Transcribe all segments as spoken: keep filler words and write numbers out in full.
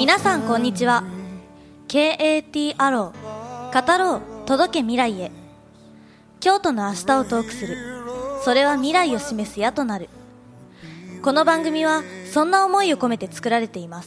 皆さんこんにちは。 ケーエーティー アロー、語ろう届け未来へ。京都の明日をトークする、それは未来を示す矢となる。この番組はそんな思いを込めて作られています。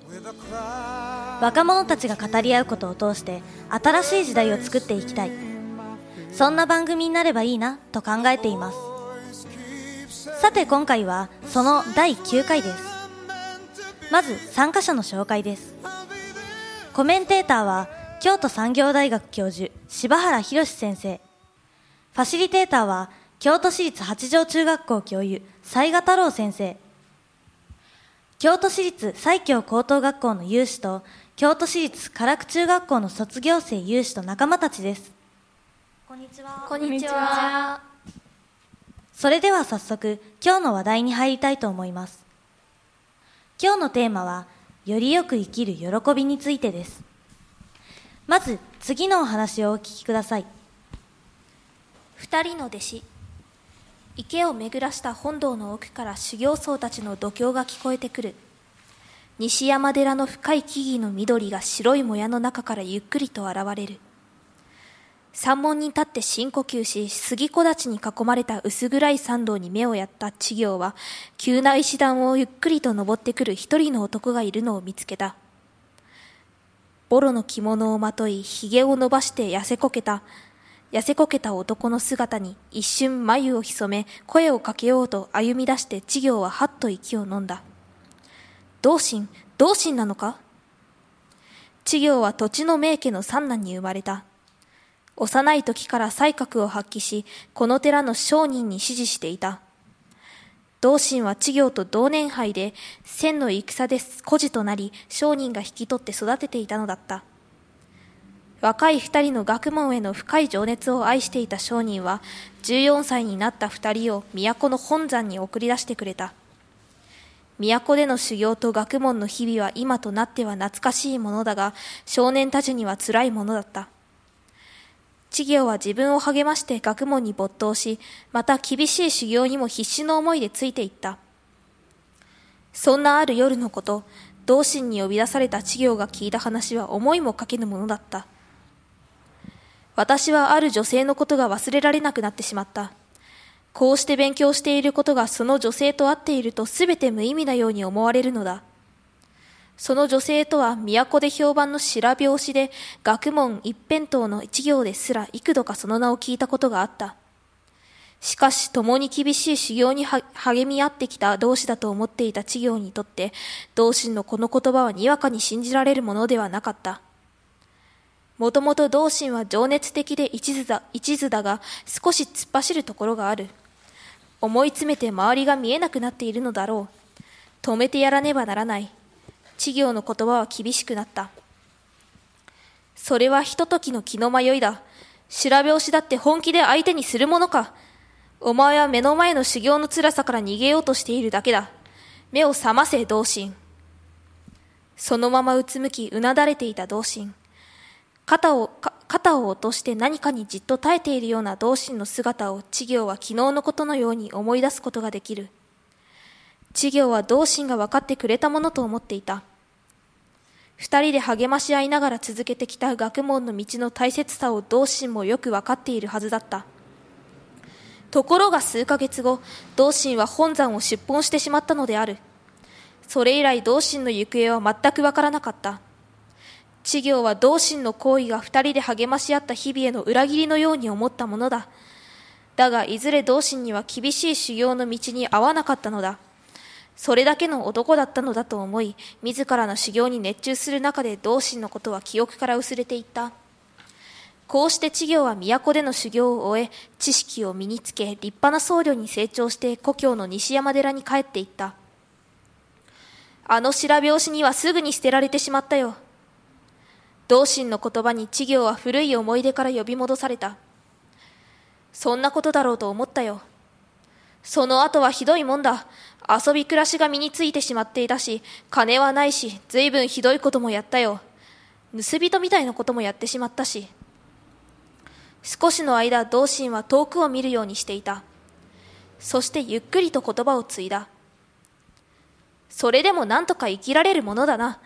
若者たちが語り合うことを通して新しい時代を作っていきたい、そんな番組になればいいなと考えています。さて今回はそのだいきゅうかいです。まず参加者の紹介です。コメンテーターは京都産業大学教授柴原博先生、ファシリテーターは京都市立八条中学校教諭雑賀太郎先生、京都市立西京高等学校の有志と京都市立唐久中学校の卒業生有志と仲間たちです。こんにちは。 こんにちは。 それでは早速今日の話題に入りたいと思います。今日のテーマはよりよく生きる喜びについてです。まず次のお話をお聞きください。 二人の弟子。池を巡らした本堂の奥から修行僧たちの度胸が聞こえてくる。西山寺の深い木々の緑が白いもやの中からゆっくりと現れる。山門に立って深呼吸し、杉木立に囲まれた薄暗い参道に目をやった知行は、急な石段をゆっくりと登ってくる一人の男がいるのを見つけた。ボロの着物をまとい、髭を伸ばして痩せこけた、痩せこけた男の姿に一瞬眉を潜め、声をかけようと歩み出して知行ははっと息を飲んだ。同心、同心なのか？知行は土地の名家の三男に生まれた。幼い時から才覚を発揮し、この寺の商人に師事していた。同心は知行と同年配で、千の戦で孤児となり、商人が引き取って育てていたのだった。若い二人の学問への深い情熱を愛していた商人は、じゅうよんさいになった二人を都の本山に送り出してくれた。都での修行と学問の日々は今となっては懐かしいものだが、少年たちには辛いものだった。知行は自分を励まして学問に没頭し、また厳しい修行にも必死の思いでついていった。そんなある夜のこと、同心に呼び出された知行が聞いた話は思いもかけぬものだった。私はある女性のことが忘れられなくなってしまった。こうして勉強していることがその女性と会っているとすべて無意味なように思われるのだ。その女性とは都で評判の白拍子で、学問一辺倒の一行ですら幾度かその名を聞いたことがあった。しかし共に厳しい修行に励み合ってきた同志だと思っていた知行にとって、同心のこの言葉はにわかに信じられるものではなかった。もともと同心は情熱的で一途だ、一途だが少し突っ走るところがある。思い詰めて周りが見えなくなっているのだろう。止めてやらねばならない。知行の言葉は厳しくなった。それはひとときの気の迷いだ。白拍子だって本気で相手にするものか。お前は目の前の修行の辛さから逃げようとしているだけだ。目を覚ませ、同心。そのままうつむきうなだれていた同心。肩を、肩を落として何かにじっと耐えているような同心の姿を知行は昨日のことのように思い出すことができる。知行は同心が分かってくれたものと思っていた。二人で励まし合いながら続けてきた学問の道の大切さを同心もよく分かっているはずだった。ところが数ヶ月後、同心は本山を出奔してしまったのである。それ以来同心の行方は全く分からなかった。知行は同心の行為が二人で励まし合った日々への裏切りのように思ったものだ。だがいずれ同心には厳しい修行の道に合わなかったのだ。それだけの男だったのだと思い、自らの修行に熱中する中で同心のことは記憶から薄れていった。こうして知行は都での修行を終え、知識を身につけ、立派な僧侶に成長して故郷の西山寺に帰っていった。あの白拍子にはすぐに捨てられてしまったよ。同心の言葉に知行は古い思い出から呼び戻された。そんなことだろうと思ったよ。その後はひどいもんだ。遊び暮らしが身についてしまっていたし、金はないし、ずいぶんひどいこともやったよ。盗人みたいなこともやってしまったし。少しの間、同心は遠くを見るようにしていた。そしてゆっくりと言葉を継いだ。それでもなんとか生きられるものだな。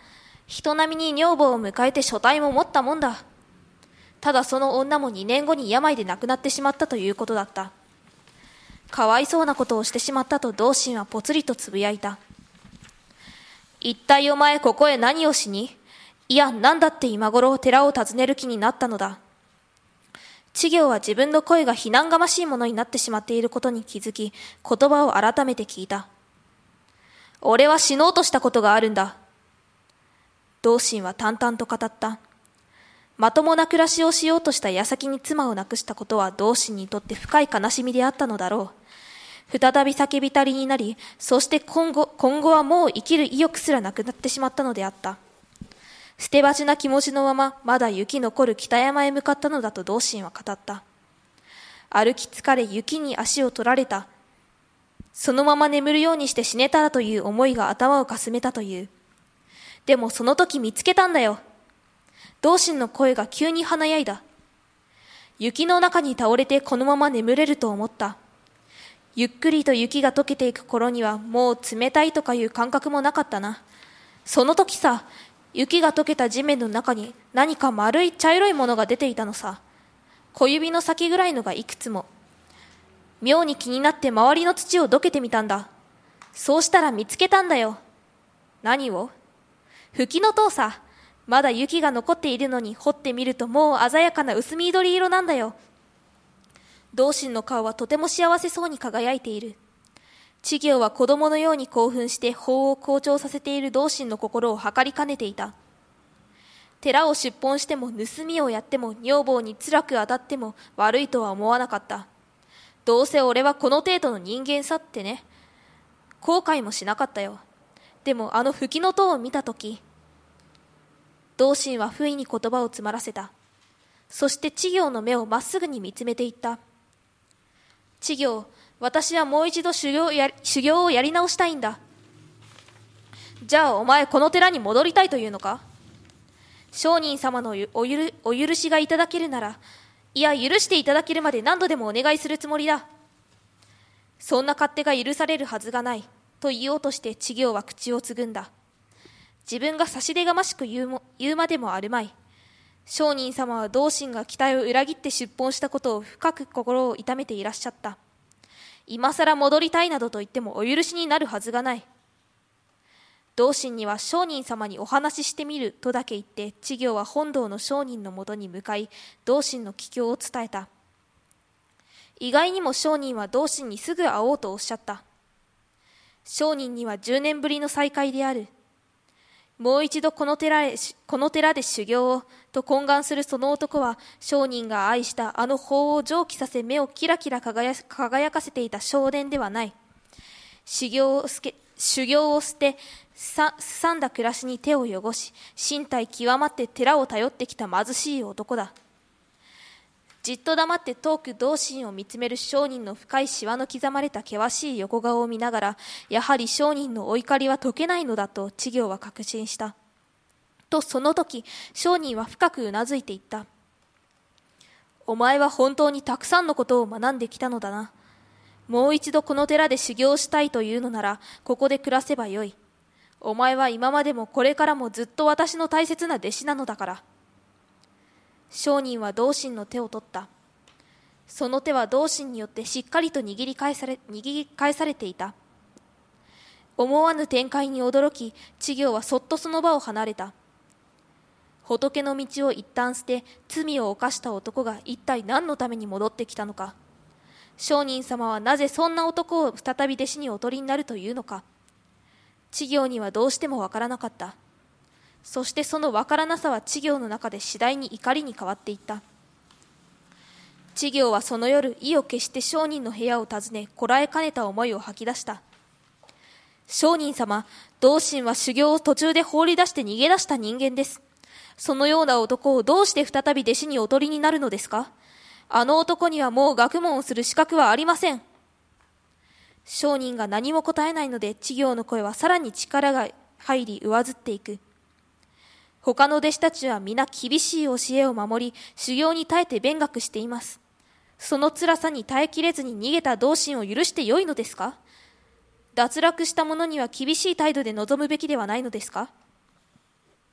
人並みに女房を迎えて所帯も持ったもんだ。ただその女もにねんごに病で亡くなってしまったということだった。かわいそうなことをしてしまったと同心はぽつりとつぶやいた。一体お前ここへ何をしに、いや何だって今頃寺を訪ねる気になったのだ。知行は自分の声が非難がましいものになってしまっていることに気づき、言葉を改めて聞いた。俺は死のうとしたことがあるんだ。同心は淡々と語った。まともな暮らしをしようとした矢先に妻を亡くしたことは同心にとって深い悲しみであったのだろう。再び叫びたりになり、そして今後、今後はもう生きる意欲すらなくなってしまったのであった。捨て鉢な気持ちのまま、まだ雪残る北山へ向かったのだと同心は語った。歩き疲れ雪に足を取られた。そのまま眠るようにして死ねたらという思いが頭をかすめたという。でもその時見つけたんだよ。同心の声が急に華やいだ。雪の中に倒れてこのまま眠れると思った。ゆっくりと雪が溶けていく頃にはもう冷たいとかいう感覚もなかったな。その時さ、雪が溶けた地面の中に何か丸い茶色いものが出ていたのさ。小指の先ぐらいのがいくつも。妙に気になって周りの土をどけてみたんだ。そうしたら見つけたんだよ。何を？フキノトウさ。まだ雪が残っているのに掘ってみるともう鮮やかな薄緑色なんだよ。同心の顔はとても幸せそうに輝いている。知行は子供のように興奮して法を好調させている同心の心を測りかねていた。寺を出奔しても盗みをやっても女房に辛く当たっても悪いとは思わなかった。どうせ俺はこの程度の人間さってね。後悔もしなかったよ。でもあのフキノトウを見たとき、同心は不意に言葉を詰まらせた。そして知行の目をまっすぐに見つめていった。知行、私はもう一度修行や修行をやり直したいんだ。じゃあお前この寺に戻りたいというのか？上人様のおゆるお許しがいただけるなら、いや許していただけるまで何度でもお願いするつもりだ。そんな勝手が許されるはずがないと言おうとして知行は口をつぐんだ。自分が差し出がましく言うも言うまでもあるまい。上人様は同心が期待を裏切って出奔したことを深く心を痛めていらっしゃった。今さら戻りたいなどと言ってもお許しになるはずがない。同心には上人様にお話ししてみるとだけ言って知行は本堂の上人のもとに向かい同心の帰郷を伝えた。意外にも上人は同心にすぐ会おうとおっしゃった。上人にはじゅうねんぶりの再会である。もう一度この寺へこの寺で修行をと懇願するその男は上人が愛したあの法を蒸気させ目をキラキラ輝輝かせていた少年ではない。修行をすけ修行を捨てさすさんだ暮らしに手を汚し身体極まって寺を頼ってきた貧しい男だ。じっと黙って遠く同心を見つめる商人の深いしわの刻まれた険しい横顔を見ながら、やはり商人のお怒りは解けないのだと知行は確信した。とその時、商人は深くうなずいていった。お前は本当にたくさんのことを学んできたのだな。もう一度この寺で修行したいというのなら、ここで暮らせばよい。お前は今までもこれからもずっと私の大切な弟子なのだから。商人は同心の手を取った。その手は同心によってしっかりと握り返され、握り返されていた。思わぬ展開に驚き、知行はそっとその場を離れた。仏の道を一旦捨て、罪を犯した男が一体何のために戻ってきたのか。商人様はなぜそんな男を再び弟子にお取りになるというのか。知行にはどうしてもわからなかった。そしてそのわからなさは知行の中で次第に怒りに変わっていった。知行はその夜、意を決して商人の部屋を訪ね、こらえかねた思いを吐き出した。商人様、同心は修行を途中で放り出して逃げ出した人間です。そのような男をどうして再び弟子にお取りになるのですか？あの男にはもう学問をする資格はありません。商人が何も答えないので、知行の声はさらに力が入り上ずっていく。他の弟子たちは皆厳しい教えを守り、修行に耐えて勉学しています。その辛さに耐えきれずに逃げた同心を許してよいのですか？脱落した者には厳しい態度で臨むべきではないのですか？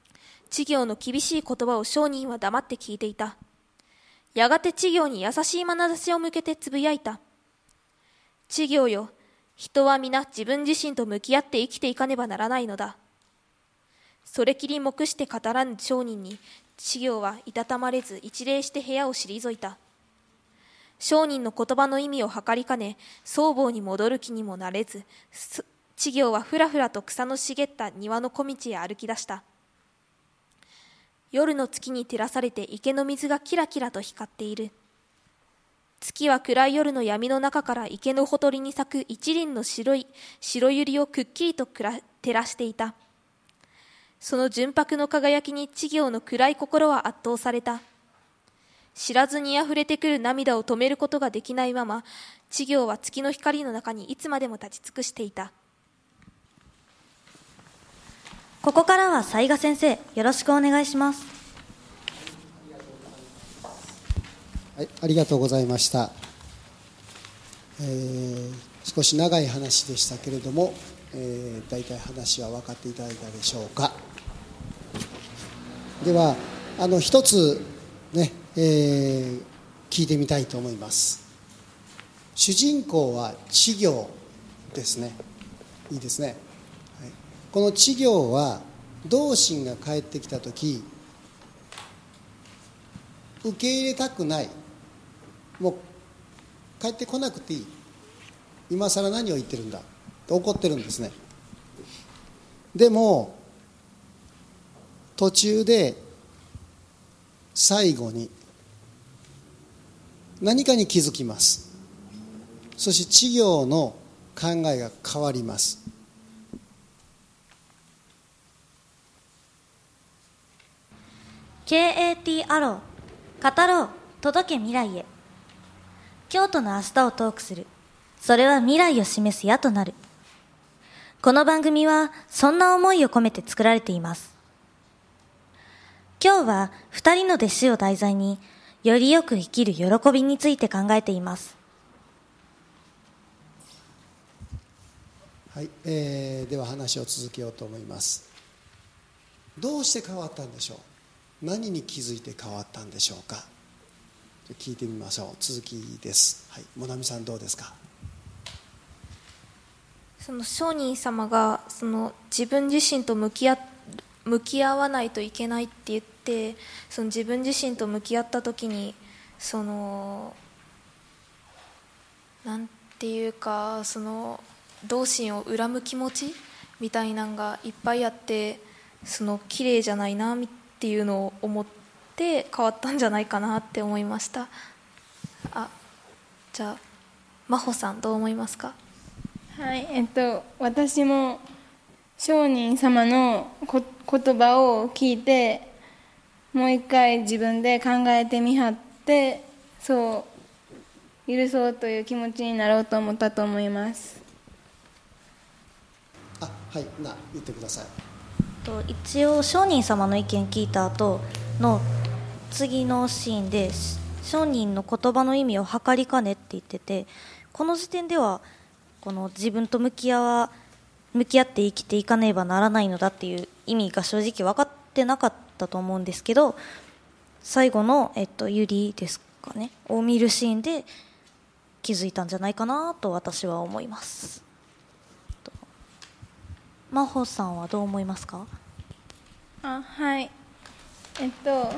知行の厳しい言葉を商人は黙って聞いていた。やがて知行に優しい眼差しを向けてつぶやいた。知行よ、人は皆自分自身と向き合って生きていかねばならないのだ。それきり目して語らぬ商人に、知行はいたたまれず一礼して部屋を退いた。商人の言葉の意味を計りかね、僧帽に戻る気にもなれず、知行はふらふらと草の茂った庭の小道へ歩き出した。夜の月に照らされて池の水がキラキラと光っている。月は暗い夜の闇の中から池のほとりに咲く一輪の白い白百合をくっきりと照らしていた。その純白の輝きに知行の暗い心は圧倒された。知らずにあふれてくる涙を止めることができないまま、知行は月の光の中にいつまでも立ち尽くしていた。 ここからは雑賀先生、よろしくお願いします。 はい、ありがとうございました。えー、少し長い話でしたけれども、えー、大体話は分かっていただいたでしょうか。ではあの一つね、えー、聞いてみたいと思います。主人公は知行ですね。いいですね、はい、この知行は同心が帰ってきたとき、受け入れたくない、もう帰ってこなくていい、今更何を言ってるんだと怒ってるんですね。でも途中で最後に何かに気づきます。そして知行の考えが変わります。 ケーエーティー アロー、語ろう、届け未来へ。京都の明日をトークする。それは未来を示す矢となる。この番組はそんな思いを込めて作られています。今日は二人の弟子を題材に、よりよく生きる喜びについて考えています。 はい、えー、では話を続けようと思います。どうして変わったんでしょう。何に気づいて変わったんでしょうか。聞いてみましょう。続きです。はい、もなみさんどうですか。 その上人様がその自分自身と向き合向き合わないといけないって言って、その自分自身と向き合った時に、そのなんていうか、その同心を恨む気持ちみたいなのがいっぱいあって、その綺麗じゃないなっていうのを思って変わったんじゃないかなって思いました。あ、じゃあ真帆さんどう思いますか。 はい、えっと私も上人様のこ言葉を聞いて、もう一回自分で考えてみはって、そう許そうという気持ちになろうと思ったと思います。 あ、はい、な言ってください。 と一応上人様の意見聞いた後の次のシーンで、上人の言葉の意味を計りかねって言ってて、この時点ではこの自分と向き合わ向き合って生きていかねばならないのだっていう意味が正直分かってなかったと思うんですけど、最後の、えっと、ユリですかねを見るシーンで気づいたんじゃないかなと私は思います。真帆さんはどう思いますか。 あ、はい、えっと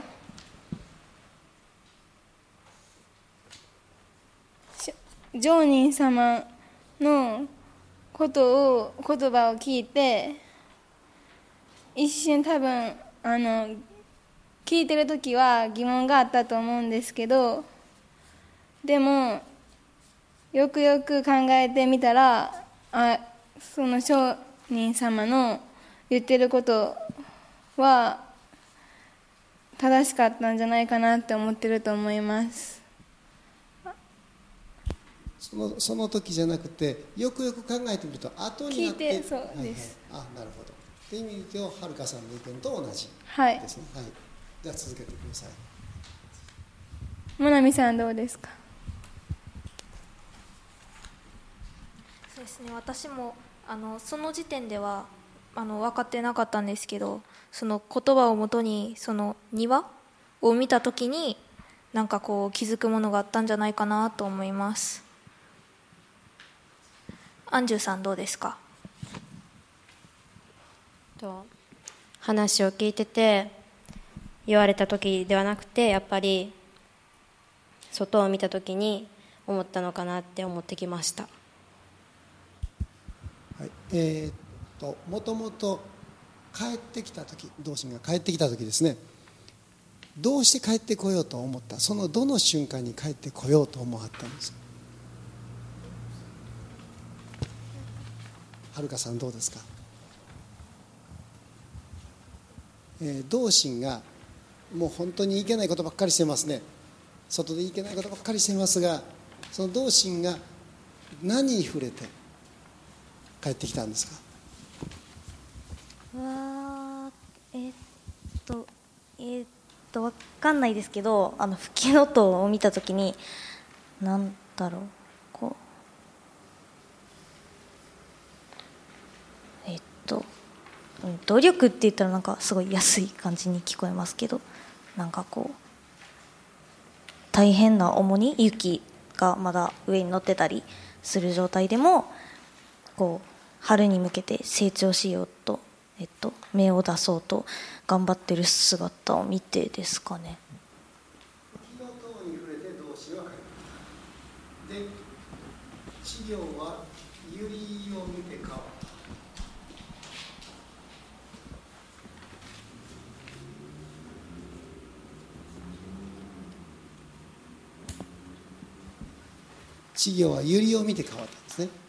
上人様のことを言葉を聞いて、一瞬多分あの聞いてる時は疑問があったと思うんですけど、でもよくよく考えてみたら、あ、その上人様の言ってることは正しかったんじゃないかなって思ってると思います。 その、その時じゃなくて、よくよく考えてみると後になって、 聞いて、そうです、 はいはい、あ、なるほど。という意味でははるかさんの意見と同じですね。 はい、 はい、では続けてください。 もなみさんどうですか。 そうですね、私もあのその時点ではあの分かってなかったんですけど、その言葉をもとにその庭を見たときになんかこう気づくものがあったんじゃないかなと思います。アンジュさんどうですか？ と話を聞いてて言われた時ではなくて、やっぱり外を見た時に思ったのかなって思ってきました。 はい、えー、っともともと帰ってきた時、同心が帰ってきた時ですね、どうして帰ってこようと思った、そのどの瞬間に帰ってこようと思わはったんですか？はるかさんどうですか？えー、同心がもう本当にいけないことばっかりしてますね。外でいけないことばっかりしてますが、その同心が何に触れて帰ってきたんですか？ うわえー、っとえー、っと分かんないですけど、あの吹きの音を見たときになんだろう、こうえー、っと努力って言ったらなんかすごい安い感じに聞こえますけど、なんかこう大変な重荷、雪がまだ上に乗ってたりする状態でもこう春に向けて成長しようと、えっと、芽を出そうと頑張ってる姿を見てですかね。 吹きの塔に触れて同心は帰ってきた。で、稚行は百合を見て変わった。稚行は百合を見て変わったんですね。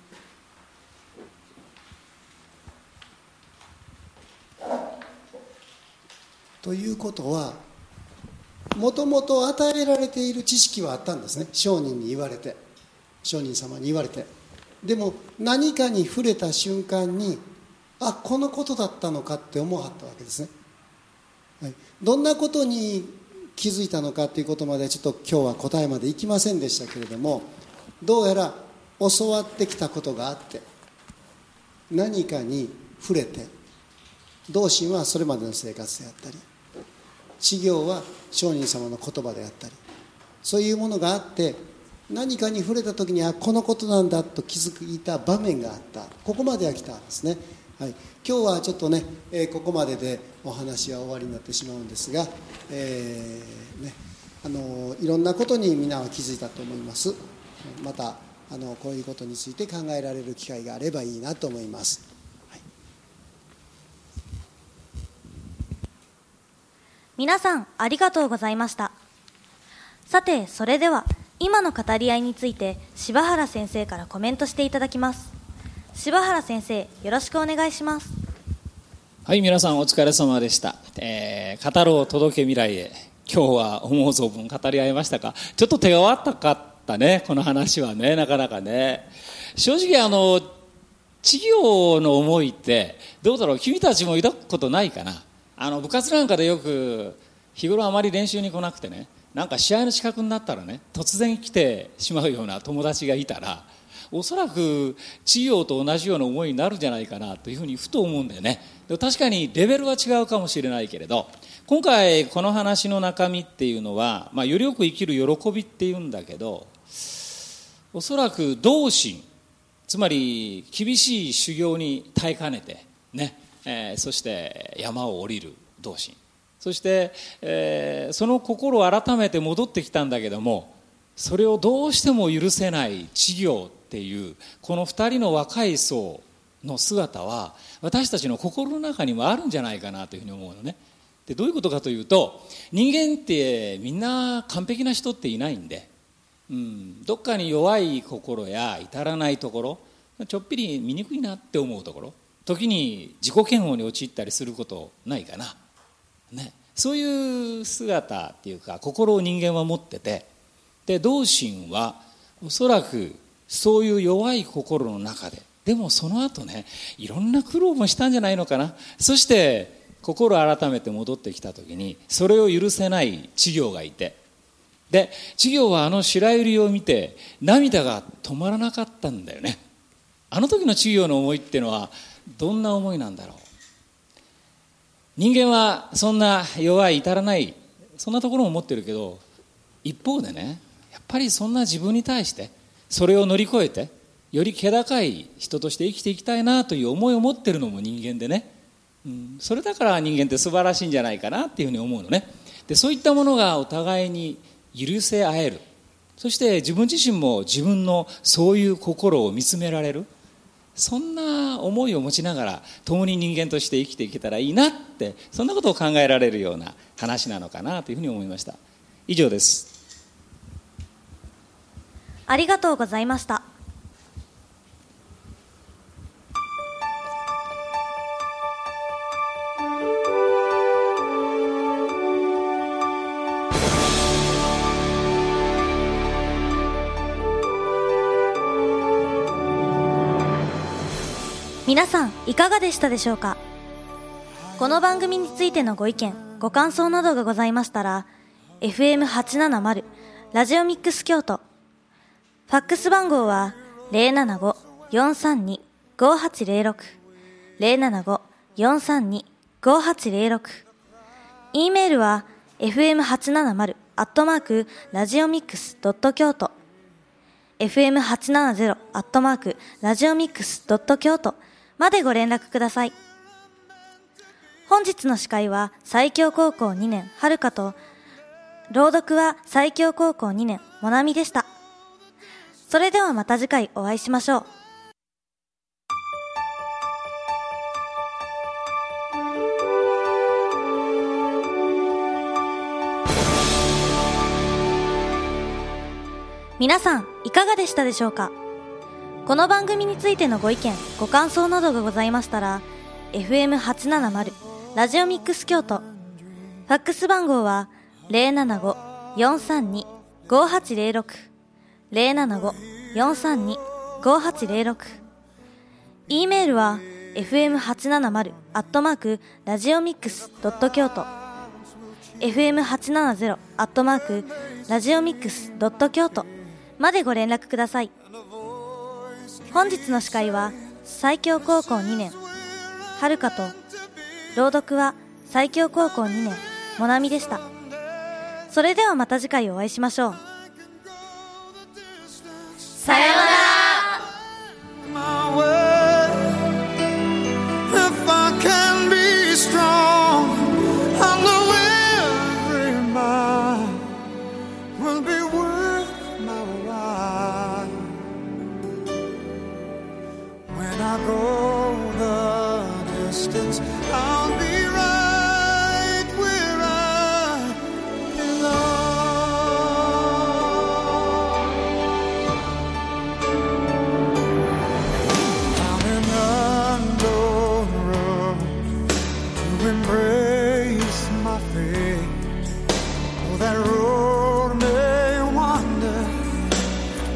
ということは、もともと与えられている知識はあったんですね。上人に言われて、上人様に言われて、でも何かに触れた瞬間に、あ、このことだったのかって思わはったわけですね。はい、どんなことに気づいたのかということまでちょっと今日は答えまでいきませんでしたけれども、どうやら教わってきたことがあって、何かに触れて、同心はそれまでの生活であったり、稚行は上人様の言葉であったり、そういうものがあって、何かに触れた時に、あ、このことなんだと気づいた場面があった。ここまでは来たんですね。はい、今日はちょっとね、えー、ここまででお話は終わりになってしまうんですが、えーね、あのいろんなことに皆は気づいたと思います。またあのこういうことについて考えられる機会があればいいなと思います。はい、 皆さんありがとうございました。さて、それでは今の語り合いについて柴原先生からコメントしていただきます。柴原先生、よろしくお願いします。 はい、皆さんお疲れ様でした。えー、語ろう届け未来へ、今日は思う存分語り合いましたか。ちょっと手が悪かったね、この話はね、なかなかね。正直あの稚行の思いってどうだろう、君たちも抱くことないかな。あの部活なんかでよく日頃あまり練習に来なくてね、なんか試合の近くになったらね、突然来てしまうような友達がいたら、おそらく稚行と同じような思いになるんじゃないかなというふうにふと思うんだよね。でも確かにレベルは違うかもしれないけれど、今回この話の中身っていうのは、まあ、よりよく生きる喜びっていうんだけど、おそらく同心、つまり厳しい修行に耐えかねてね、えー、そして山を降りる同心、そして、えー、その心を改めて戻ってきたんだけども、それをどうしても許せない稚行っていうこの二人の若い層の姿は私たちの心の中にもあるんじゃないかなというふうに思うのね。で、どういうことかというと、人間ってみんな完璧な人っていないんで、うん、どっかに弱い心や至らないところ、ちょっぴり醜いなって思うところ、時に自己嫌悪に陥ったりすることないかな、ね、そういう姿っていうか心を人間は持ってて、で同心はおそらくそういう弱い心の中で、でもその後ね、いろんな苦労もしたんじゃないのかな。そして心を改めて戻ってきた時にそれを許せない稚行がいて、で稚行はあの白百合を見て涙が止まらなかったんだよね。あの時の稚行の思いっていうのはどんな思いなんだろう。 人間はそんな弱い至らないそんなところも持ってるけど、一方でね、やっぱりそんな自分に対してそれを乗り越えてより気高い人として生きていきたいなという思いを持ってるのも人間でね、うん、それだから人間って素晴らしいんじゃないかなっていうふうに思うのね。でそういったものがお互いに許せ合える、そして自分自身も自分のそういう心を見つめられる、そんな思いを持ちながら共に人間として生きていけたらいいなって、そんなことを考えられるような話なのかなというふうに思いました。以上です。 ありがとうございました。皆さんいかがでしたでしょうか。この番組についてのご意見ご感想などがございましたら エフエムはちななまる ラジオミックス京都、ファックス番号は ゼロななご よんさんに ごはちゼロろく ゼロななご よんさんに ごはちゼロろく、 E メールは エフエムはちななまる アットマーク ラジオミックス ドット 京都 エフエムはちななゼロ アットマーク ラジオミックス ドット 京都までご連絡ください。本日の司会は西京高校にねんはるかと、朗読は西京高校にねんもなみでした。それではまた次回お会いしましょう。皆さんいかがでしたでしょうか。この番組についてのご意見ご感想などがございましたら エフエムはちななまる ラジオミックス京都、ファックス番号は ゼロななご よんさんに ごはちゼロろく ゼロななご よんさんに ごはちゼロろく、 E メールは エフエムはちななまる アットマーク ラジオミックス ドット 京都 エフエムはちななゼロ アットマーク ラジオミックス ドット 京都までご連絡ください。本日の司会は西京高校にねんはるかと、朗読は西京高校にねんもなみでした。それではまた次回お会いしましょう。さようなら。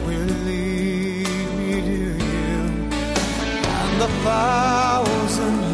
Thousand